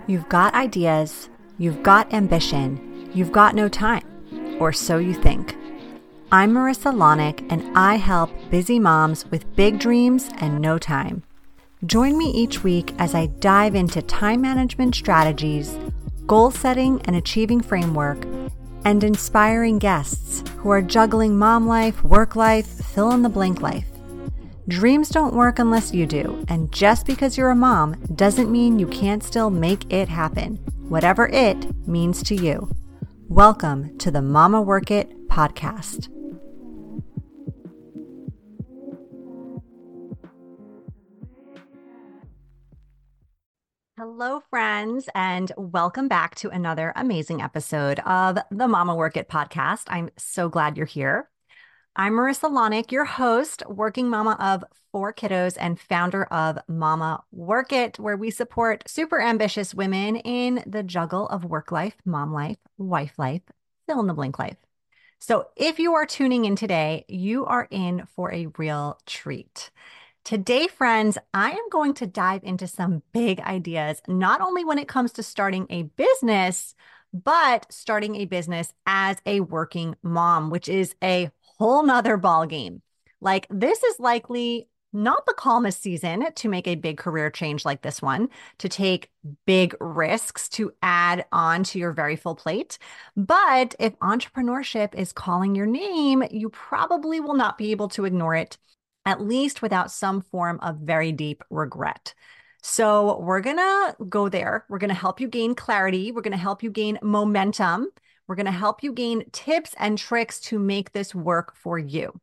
You've got ideas, you've got ambition, you've got no time, or so you think. I'm Marissa Lonick, and I help busy moms with big dreams and no time. Join me each week as I dive into time management strategies, goal setting and achieving framework, and inspiring guests who are juggling mom life, work life, fill in the blank life. Dreams don't work unless you do, and just because you're a mom doesn't mean you can't still make it happen, whatever it means to you. Welcome to the Mama Work It podcast. Hello, friends, and welcome back to another amazing episode of the Mama Work It podcast. I'm so glad you're here. I'm Marissa Lonick, your host, working mama of 4 kiddos and founder of Mama Work It, where we support super ambitious women in the juggle of work life, mom life, wife life, fill in the blank life. So if you are tuning in today, you are in for a real treat. Today, friends, I am going to dive into some big ideas, not only when it comes to starting a business, but starting a business as a working mom, which is a whole nother ball game. Like, this is likely not the calmest season to make a big career change like this one, to take big risks to add on to your very full plate. But if entrepreneurship is calling your name, you probably will not be able to ignore it, at least without some form of very deep regret. So we're going to go there. We're going to help you gain clarity. We're going to help you gain momentum. We're going to help you gain tips and tricks to make this work for you.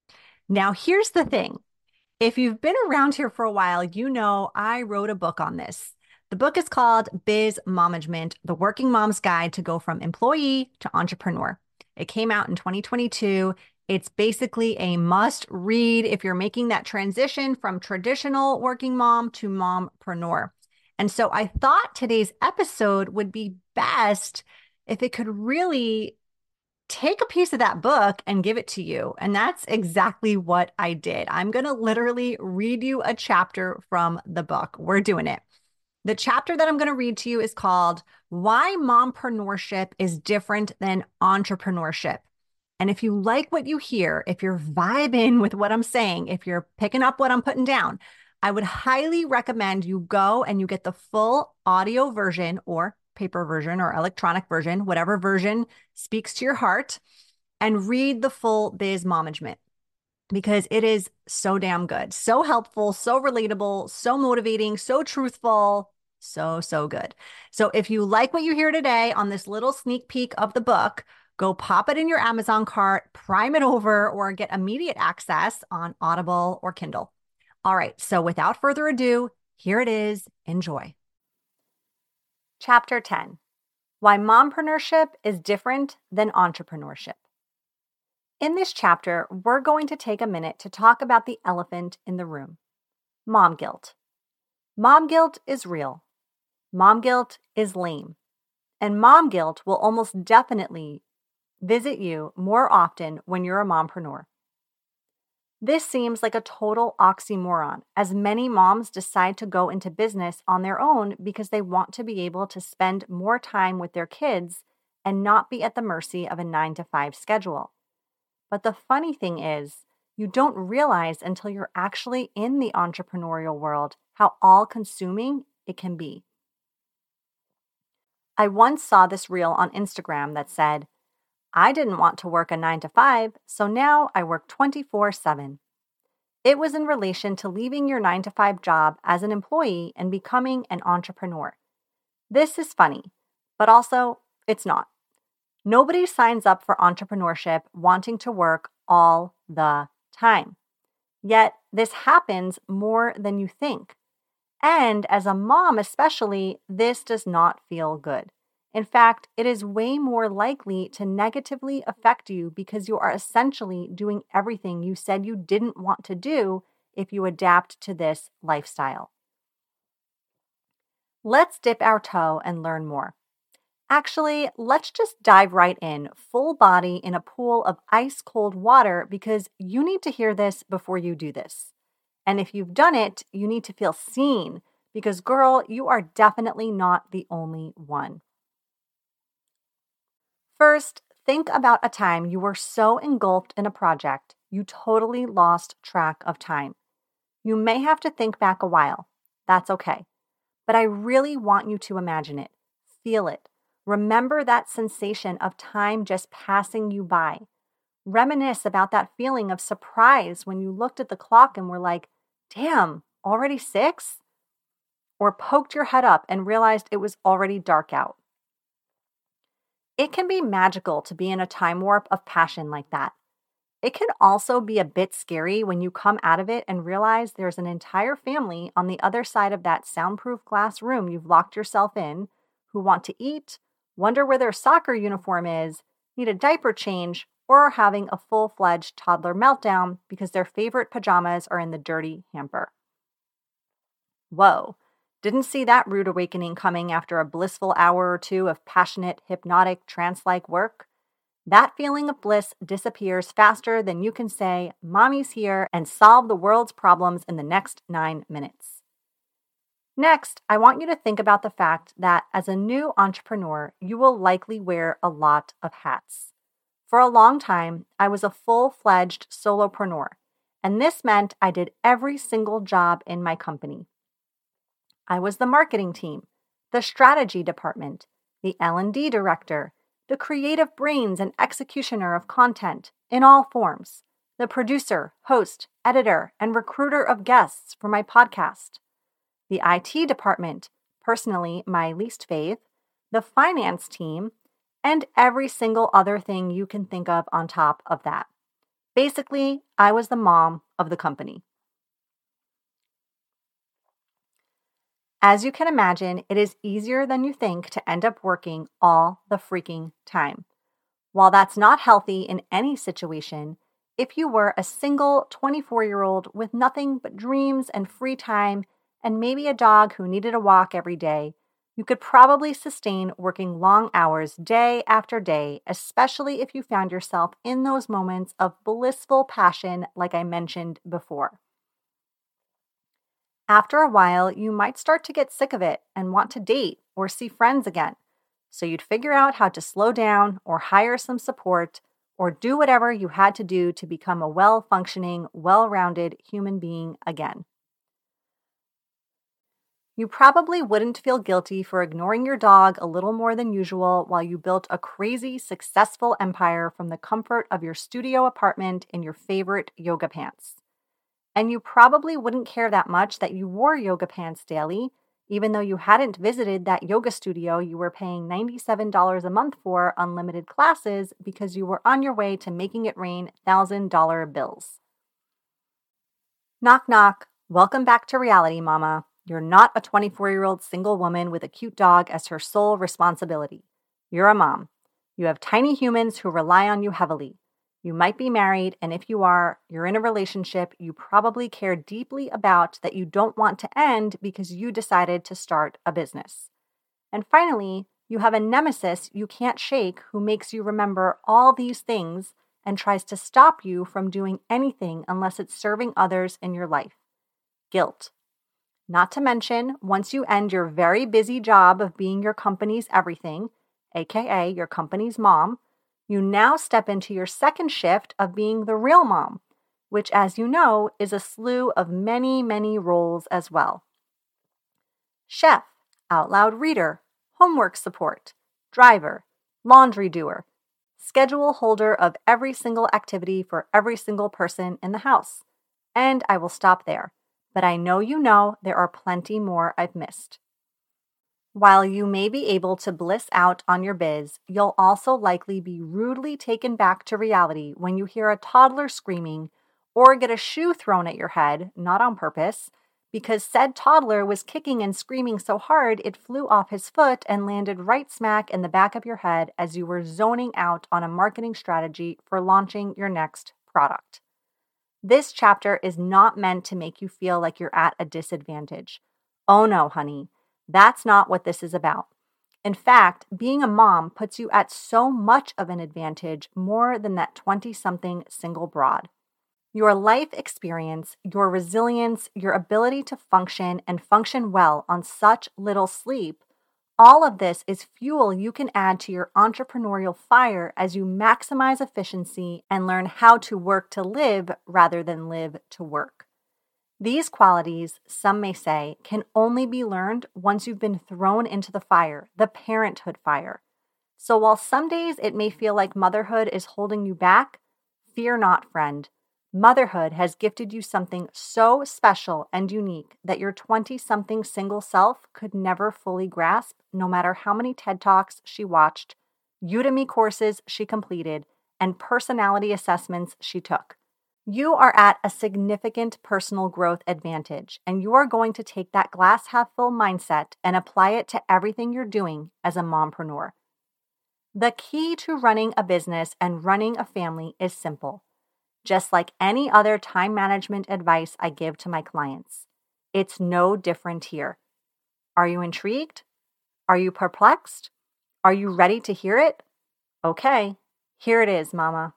Now, here's the thing. If you've been around here for a while, you know I wrote a book on this. The book is called Biz Momagement, The Working Mom's Guide to Go from Employee to Entrepreneur. It came out in 2022. It's basically a must read if you're making that transition from traditional working mom to mompreneur. And so I thought today's episode would be best if it could really take a piece of that book and give it to you. And that's exactly what I did. I'm going to literally read you a chapter from the book. We're doing it. The chapter that I'm going to read to you is called Why Mompreneurship is Different Than Entrepreneurship. And if you like what you hear, if you're vibing with what I'm saying, if you're picking up what I'm putting down, I would highly recommend you go and you get the full audio version or paper version or electronic version, whatever version speaks to your heart, and read the full Biz Momagement, because it is so damn good, so helpful, so relatable, so motivating, so truthful, so good. So if you like what you hear today on this little sneak peek of the book, go pop it in your Amazon cart, prime it over, or get immediate access on Audible or Kindle. All right, so without further ado, here it is. Enjoy. Chapter 10, Why Mompreneurship is Different Than Entrepreneurship. In this chapter, we're going to take a minute to talk about the elephant in the room, mom guilt. Mom guilt is real. Mom guilt is lame. And mom guilt will almost definitely visit you more often when you're a mompreneur. This seems like a total oxymoron, as many moms decide to go into business on their own because they want to be able to spend more time with their kids and not be at the mercy of a 9-to-5 schedule. But the funny thing is, you don't realize until you're actually in the entrepreneurial world how all-consuming it can be. I once saw this reel on Instagram that said, I didn't want to work a 9-to-5, so now I work 24/7. It was in relation to leaving your 9-to-5 job as an employee and becoming an entrepreneur. This is funny, but also it's not. Nobody signs up for entrepreneurship wanting to work all the time. Yet this happens more than you think. And as a mom especially, this does not feel good. In fact, it is way more likely to negatively affect you because you are essentially doing everything you said you didn't want to do if you adapt to this lifestyle. Let's dip our toe and learn more. Actually, let's just dive right in, full body in a pool of ice cold water, because you need to hear this before you do this. And if you've done it, you need to feel seen, because, girl, you are definitely not the only one. First, think about a time you were so engulfed in a project you totally lost track of time. You may have to think back a while. That's okay. But I really want you to imagine it, feel it. Remember that sensation of time just passing you by. Reminisce about that feeling of surprise when you looked at the clock and were like, damn, already 6? Or poked your head up and realized it was already dark out. It can be magical to be in a time warp of passion like that. It can also be a bit scary when you come out of it and realize there's an entire family on the other side of that soundproof glass room you've locked yourself in who want to eat, wonder where their soccer uniform is, need a diaper change, or are having a full-fledged toddler meltdown because their favorite pajamas are in the dirty hamper. Whoa, didn't see that rude awakening coming after a blissful hour or two of passionate, hypnotic, trance-like work. That feeling of bliss disappears faster than you can say, Mommy's here, and solve the world's problems in the next 9 minutes. Next, I want you to think about the fact that as a new entrepreneur, you will likely wear a lot of hats. For a long time, I was a full-fledged solopreneur, and this meant I did every single job in my company. I was the marketing team, the strategy department, the L&D director, the creative brains and executioner of content in all forms, the producer, host, editor, and recruiter of guests for my podcast, the IT department, personally my least fave, the finance team, and every single other thing you can think of on top of that. Basically, I was the mom of the company. As you can imagine, it is easier than you think to end up working all the freaking time. While that's not healthy in any situation, if you were a single 24-year-old with nothing but dreams and free time and maybe a dog who needed a walk every day, you could probably sustain working long hours day after day, especially if you found yourself in those moments of blissful passion like I mentioned before. After a while, you might start to get sick of it and want to date or see friends again. So you'd figure out how to slow down or hire some support or do whatever you had to do to become a well-functioning, well-rounded human being again. You probably wouldn't feel guilty for ignoring your dog a little more than usual while you built a crazy, successful empire from the comfort of your studio apartment in your favorite yoga pants. And you probably wouldn't care that much that you wore yoga pants daily, even though you hadn't visited that yoga studio you were paying $97 a month for unlimited classes because you were on your way to making it rain $1,000 bills. Knock, knock. Welcome back to reality, Mama. You're not a 24-year-old single woman with a cute dog as her sole responsibility. You're a mom. You have tiny humans who rely on you heavily. You might be married, and if you are, you're in a relationship you probably care deeply about that you don't want to end because you decided to start a business. And finally, you have a nemesis you can't shake who makes you remember all these things and tries to stop you from doing anything unless it's serving others in your life. Guilt. Not to mention, once you end your very busy job of being your company's everything, aka your company's mom, you now step into your second shift of being the real mom, which, as you know, is a slew of many, many roles as well. Chef, out loud reader, homework support, driver, laundry doer, schedule holder of every single activity for every single person in the house. And I will stop there. But I know you know there are plenty more I've missed. While you may be able to bliss out on your biz, you'll also likely be rudely taken back to reality when you hear a toddler screaming or get a shoe thrown at your head, not on purpose, because said toddler was kicking and screaming so hard it flew off his foot and landed right smack in the back of your head as you were zoning out on a marketing strategy for launching your next product. This chapter is not meant to make you feel like you're at a disadvantage. Oh no, honey, that's not what this is about. In fact, being a mom puts you at so much of an advantage more than that 20-something single broad. Your life experience, your resilience, your ability to function and function well on such little sleep, all of this is fuel you can add to your entrepreneurial fire as you maximize efficiency and learn how to work to live rather than live to work. These qualities, some may say, can only be learned once you've been thrown into the fire, the parenthood fire. So while some days it may feel like motherhood is holding you back, fear not, friend. Motherhood has gifted you something so special and unique that your 20-something single self could never fully grasp, no matter how many TED Talks she watched, Udemy courses she completed, and personality assessments she took. You are at a significant personal growth advantage, and you are going to take that glass half full mindset and apply it to everything you're doing as a mompreneur. The key to running a business and running a family is simple. Just like any other time management advice I give to my clients, it's no different here. Are you intrigued? Are you perplexed? Are you ready to hear it? Okay, here it is, Mama.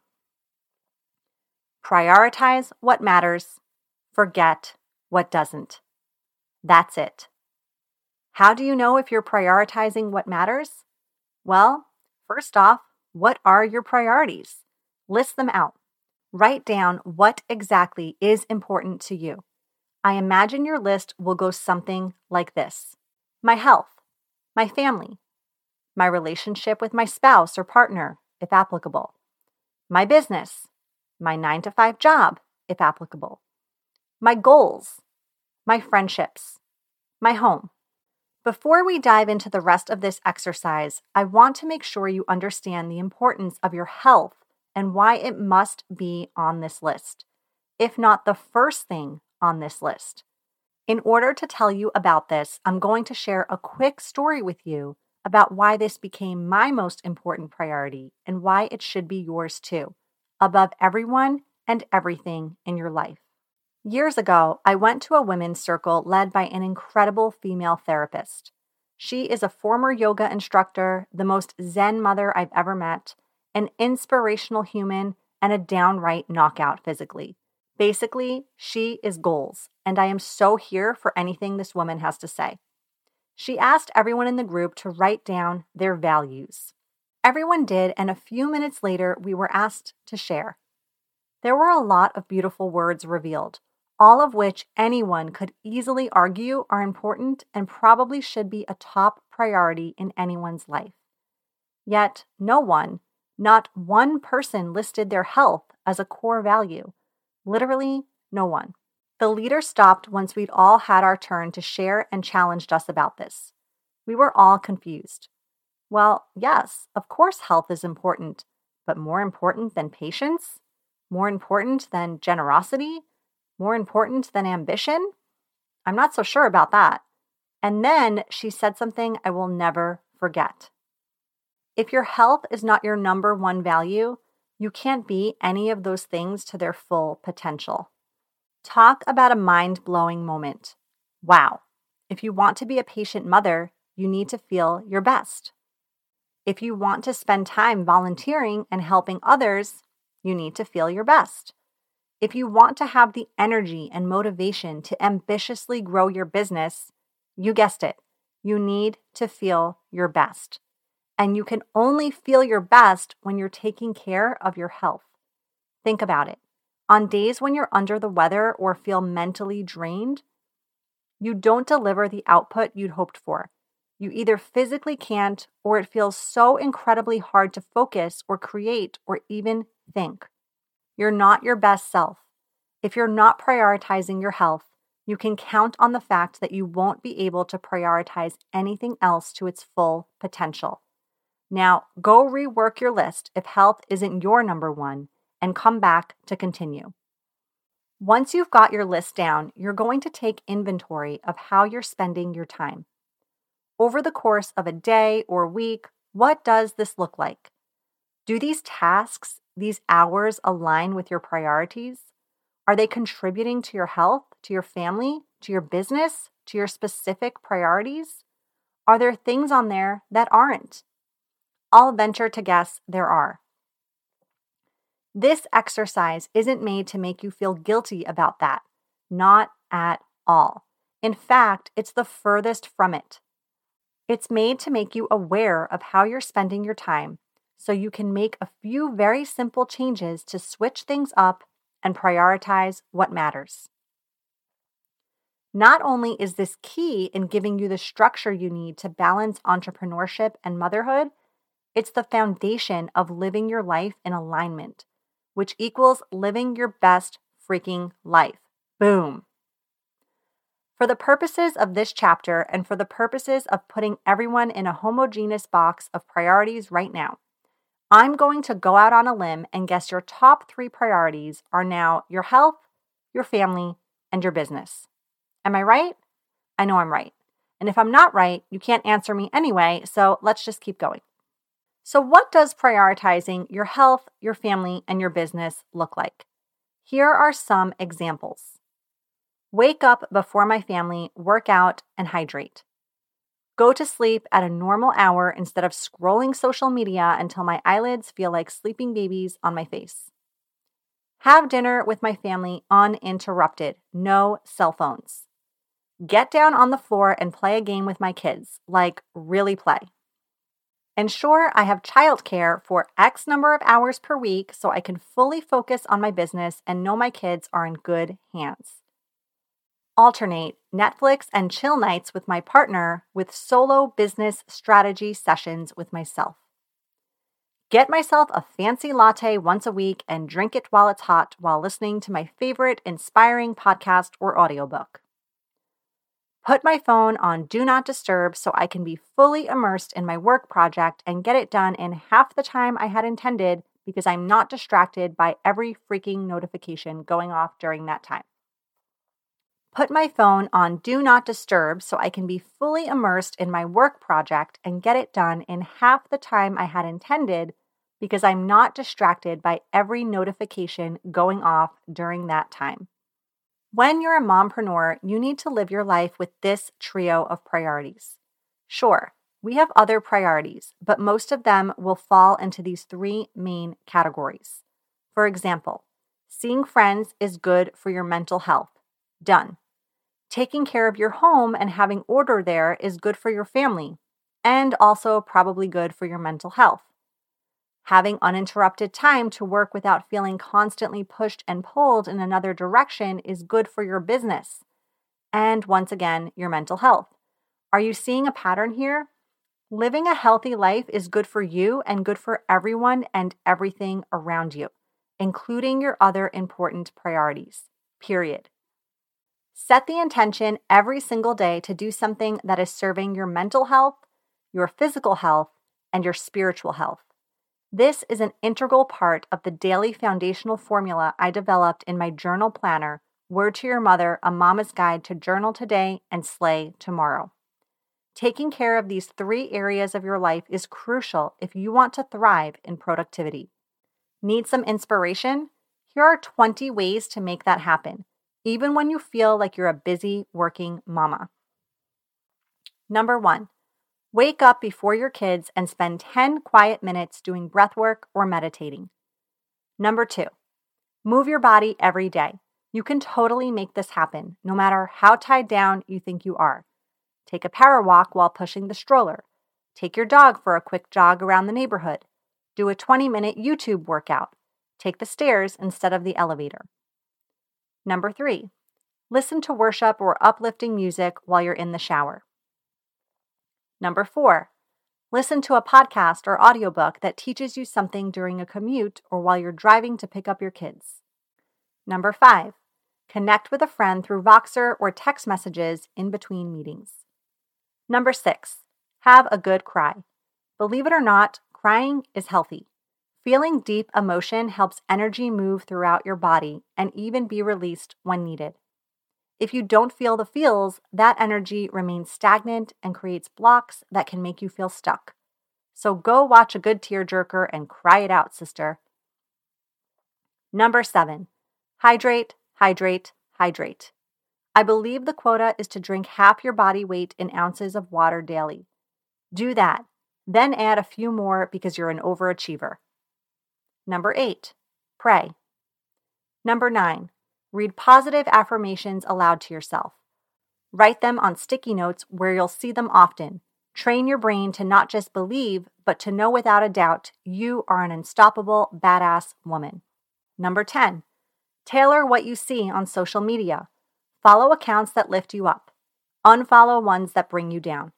Prioritize what matters. Forget what doesn't. That's it. How do you know if you're prioritizing what matters? Well, first off, what are your priorities? List them out. Write down what exactly is important to you. I imagine your list will go something like this: my health, my family, my relationship with my spouse or partner, if applicable, my business, my 9-to-5 job, if applicable, my goals, my friendships, my home. Before we dive into the rest of this exercise, I want to make sure you understand the importance of your health and why it must be on this list, if not the first thing on this list. In order to tell you about this, I'm going to share a quick story with you about why this became my most important priority and why it should be yours too, above everyone and everything in your life. Years ago, I went to a women's circle led by an incredible female therapist. She is a former yoga instructor, the most zen mother I've ever met, an inspirational human, and a downright knockout physically. Basically, she is goals, and I am so here for anything this woman has to say. She asked everyone in the group to write down their values. Everyone did, and a few minutes later, we were asked to share. There were a lot of beautiful words revealed, all of which anyone could easily argue are important and probably should be a top priority in anyone's life. Yet, not one person listed their health as a core value. Literally, no one. The leader stopped once we'd all had our turn to share and challenged us about this. We were all confused. Well, yes, of course health is important, but more important than patience? More important than generosity? More important than ambition? I'm not so sure about that. And then she said something I will never forget. If your health is not your number one value, you can't be any of those things to their full potential. Talk about a mind-blowing moment. Wow. If you want to be a patient mother, you need to feel your best. If you want to spend time volunteering and helping others, you need to feel your best. If you want to have the energy and motivation to ambitiously grow your business, you guessed it, you need to feel your best. And you can only feel your best when you're taking care of your health. Think about it. On days when you're under the weather or feel mentally drained, you don't deliver the output you'd hoped for. You either physically can't, or it feels so incredibly hard to focus or create or even think. You're not your best self. If you're not prioritizing your health, you can count on the fact that you won't be able to prioritize anything else to its full potential. Now, go rework your list if health isn't your number one, and come back to continue. Once you've got your list down, you're going to take inventory of how you're spending your time. Over the course of a day or week, what does this look like? Do these tasks, these hours align with your priorities? Are they contributing to your health, to your family, to your business, to your specific priorities? Are there things on there that aren't? I'll venture to guess there are. This exercise isn't made to make you feel guilty about that. Not at all. In fact, it's the furthest from it. It's made to make you aware of how you're spending your time so you can make a few very simple changes to switch things up and prioritize what matters. Not only is this key in giving you the structure you need to balance entrepreneurship and motherhood, it's the foundation of living your life in alignment, which equals living your best freaking life. Boom. For the purposes of this chapter and for the purposes of putting everyone in a homogeneous box of priorities right now, I'm going to go out on a limb and guess your top 3 priorities are now your health, your family, and your business. Am I right? I know I'm right. And if I'm not right, you can't answer me anyway, so let's just keep going. So what does prioritizing your health, your family, and your business look like? Here are some examples. Wake up before my family, work out, and hydrate. Go to sleep at a normal hour instead of scrolling social media until my eyelids feel like sleeping babies on my face. Have dinner with my family uninterrupted, no cell phones. Get down on the floor and play a game with my kids, like really play. Ensure I have childcare for X number of hours per week so I can fully focus on my business and know my kids are in good hands. Alternate Netflix and chill nights with my partner with solo business strategy sessions with myself. Get myself a fancy latte once a week and drink it while it's hot while listening to my favorite inspiring podcast or audiobook. Put my phone on Do Not Disturb so I can be fully immersed in my work project and get it done in half the time I had intended because I'm not distracted by every freaking notification going off during that time. Put my phone on Do Not Disturb so I can be fully immersed in my work project and get it done in half the time I had intended because I'm not distracted by every notification going off during that time. When you're a mompreneur, you need to live your life with this trio of priorities. Sure, we have other priorities, but most of them will fall into these 3 main categories. For example, seeing friends is good for your mental health. Done. Taking care of your home and having order there is good for your family, and also probably good for your mental health. Having uninterrupted time to work without feeling constantly pushed and pulled in another direction is good for your business, and once again, your mental health. Are you seeing a pattern here? Living a healthy life is good for you and good for everyone and everything around you, including your other important priorities. Period. Set the intention every single day to do something that is serving your mental health, your physical health, and your spiritual health. This is an integral part of the daily foundational formula I developed in my journal planner, Word to Your Mother, A Mama's Guide to Journal Today and Slay Tomorrow. Taking care of these 3 areas of your life is crucial if you want to thrive in productivity. Need some inspiration? Here are 20 ways to make that happen, even when you feel like you're a busy working mama. Number 1, wake up before your kids and spend 10 quiet minutes doing breath work or meditating. Number 2, move your body every day. You can totally make this happen, no matter how tied down you think you are. Take a power walk while pushing the stroller. Take your dog for a quick jog around the neighborhood. Do a 20-minute YouTube workout. Take the stairs instead of the elevator. Number 3, listen to worship or uplifting music while you're in the shower. Number 4, listen to a podcast or audiobook that teaches you something during a commute or while you're driving to pick up your kids. Number 5, connect with a friend through Voxer or text messages in between meetings. Number 6, have a good cry. Believe it or not, crying is healthy. Feeling deep emotion helps energy move throughout your body and even be released when needed. If you don't feel the feels, that energy remains stagnant and creates blocks that can make you feel stuck. So go watch a good tearjerker and cry it out, sister. Number 7, hydrate, hydrate, hydrate. I believe the quota is to drink half your body weight in ounces of water daily. Do that, then add a few more because you're an overachiever. Number 8, Pray. Number 9, read positive affirmations aloud to yourself. Write them on sticky notes where you'll see them often. Train your brain to not just believe, but to know without a doubt you are an unstoppable, badass woman. Number 10, tailor what you see on social media. Follow accounts that lift you up. Unfollow ones that bring you down.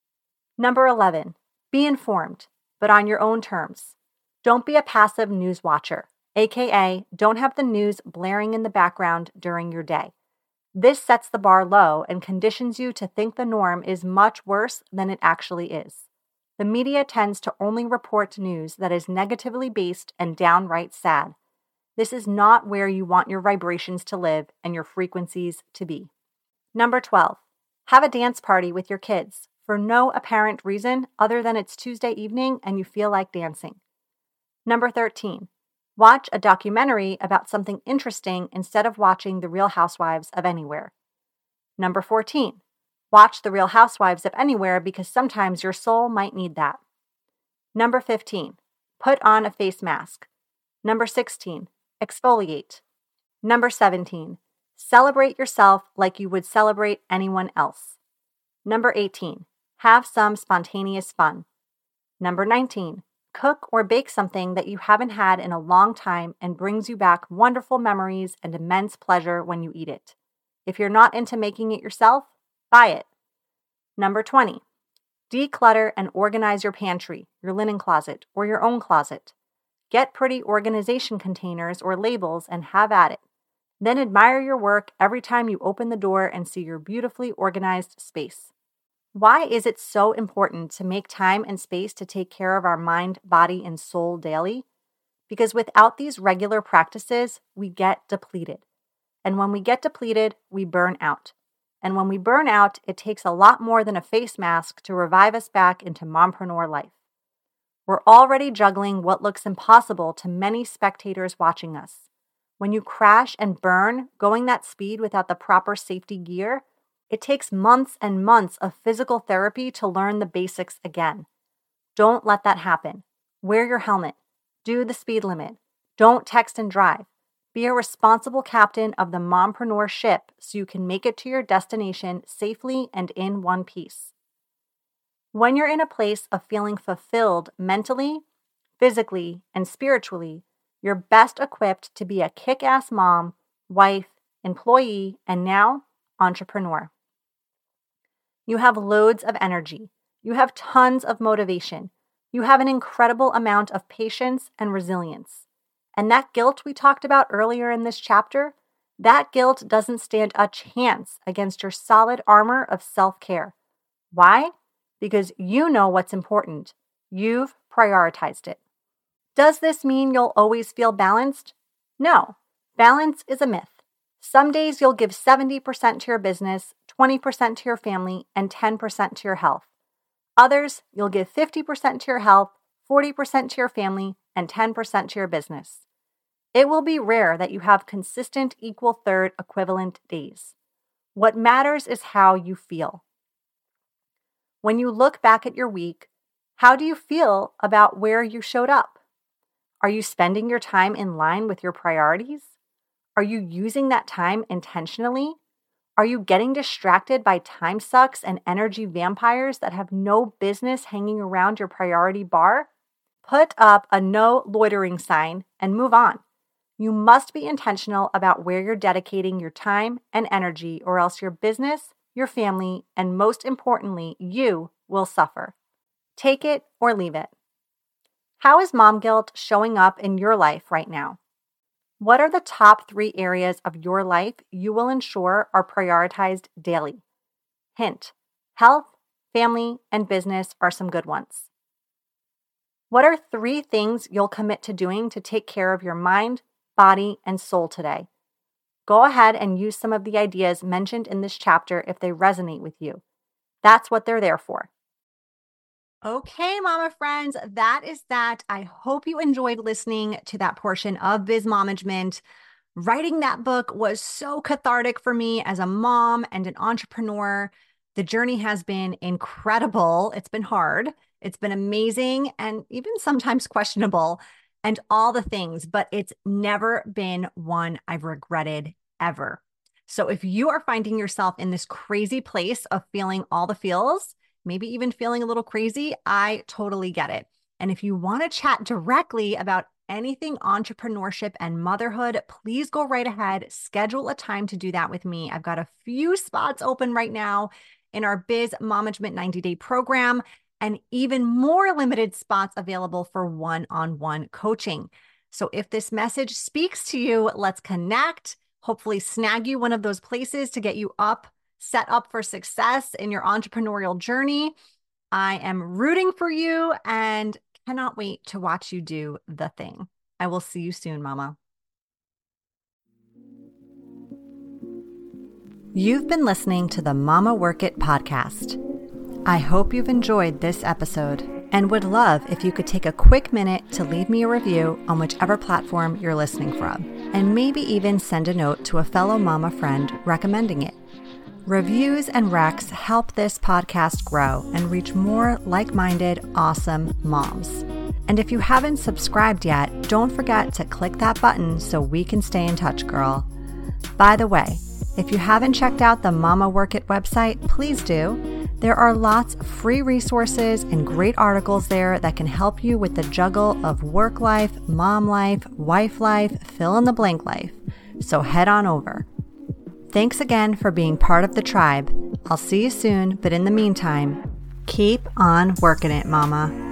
Number 11, be informed, but on your own terms. Don't be a passive news watcher, aka don't have the news blaring in the background during your day. This sets the bar low and conditions you to think the norm is much worse than it actually is. The media tends to only report news that is negatively based and downright sad. This is not where you want your vibrations to live and your frequencies to be. Number 12, have a dance party with your kids for no apparent reason other than it's Tuesday evening and you feel like dancing. Number 13, watch a documentary about something interesting instead of watching The Real Housewives of Anywhere. Number 14, watch The Real Housewives of Anywhere because sometimes your soul might need that. Number 15, put on a face mask. Number 16, exfoliate. Number 17, celebrate yourself like you would celebrate anyone else. Number 18, have some spontaneous fun. Number 19, cook or bake something that you haven't had in a long time and brings you back wonderful memories and immense pleasure when you eat it. If you're not into making it yourself, buy it. Number 20, declutter and organize your pantry, your linen closet, or your own closet. Get pretty organization containers or labels and have at it. Then admire your work every time you open the door and see your beautifully organized space. Why is it so important to make time and space to take care of our mind, body, and soul daily? Because without these regular practices, we get depleted. And when we get depleted, we burn out. And when we burn out, it takes a lot more than a face mask to revive us back into mompreneur life. We're already juggling what looks impossible to many spectators watching us. When you crash and burn, going that speed without the proper safety gear, it takes months and months of physical therapy to learn the basics again. Don't let that happen. Wear your helmet. Do the speed limit. Don't text and drive. Be a responsible captain of the mompreneur ship so you can make it to your destination safely and in one piece. When you're in a place of feeling fulfilled mentally, physically, and spiritually, you're best equipped to be a kick-ass mom, wife, employee, and now, entrepreneur. You have loads of energy. You have tons of motivation. You have an incredible amount of patience and resilience. And that guilt we talked about earlier in this chapter, that guilt doesn't stand a chance against your solid armor of self-care. Why? Because you know what's important. You've prioritized it. Does this mean you'll always feel balanced? No. Balance is a myth. Some days you'll give 70% to your business, 20% to your family, and 10% to your health. Others, you'll give 50% to your health, 40% to your family, and 10% to your business. It will be rare that you have consistent equal third equivalent days. What matters is how you feel. When you look back at your week, how do you feel about where you showed up? Are you spending your time in line with your priorities? Are you using that time intentionally? Are you getting distracted by time sucks and energy vampires that have no business hanging around your priority bar? Put up a no loitering sign and move on. You must be intentional about where you're dedicating your time and energy, or else your business, your family, and most importantly, you will suffer. Take it or leave it. How is mom guilt showing up in your life right now? What are the top 3 areas of your life you will ensure are prioritized daily? Hint: health, family, and business are some good ones. What are 3 things you'll commit to doing to take care of your mind, body, and soul today? Go ahead and use some of the ideas mentioned in this chapter if they resonate with you. That's what they're there for. Okay, mama friends, that is that. I hope you enjoyed listening to that portion of Bizmomagement. Writing that book was so cathartic for me as a mom and an entrepreneur. The journey has been incredible. It's been hard. It's been amazing and even sometimes questionable. and all the things, but it's never been one I've regretted ever. So if you are finding yourself in this crazy place of feeling all the feels, maybe even feeling a little crazy, I totally get it. And if you want to chat directly about anything entrepreneurship and motherhood, please go right ahead. Schedule a time to do that with me. I've got a few spots open right now in our Biz Momagement 90-day program, and even more limited spots available for one-on-one coaching. So if this message speaks to you, let's connect, hopefully snag you one of those places to get you set up for success in your entrepreneurial journey. I am rooting for you and cannot wait to watch you do the thing. I will see you soon, Mama. You've been listening to the Mama Work It podcast. I hope you've enjoyed this episode and would love if you could take a quick minute to leave me a review on whichever platform you're listening from, and maybe even send a note to a fellow mama friend recommending it. Reviews and recs help this podcast grow and reach more like-minded, awesome moms. And if you haven't subscribed yet, don't forget to click that button so we can stay in touch, girl. By the way, if you haven't checked out the Mama Work It website, please do. There are lots of free resources and great articles there that can help you with the juggle of work life, mom life, wife life, fill in the blank life. So head on over. Thanks again for being part of the tribe. I'll see you soon, but in the meantime, keep on working it, Mama.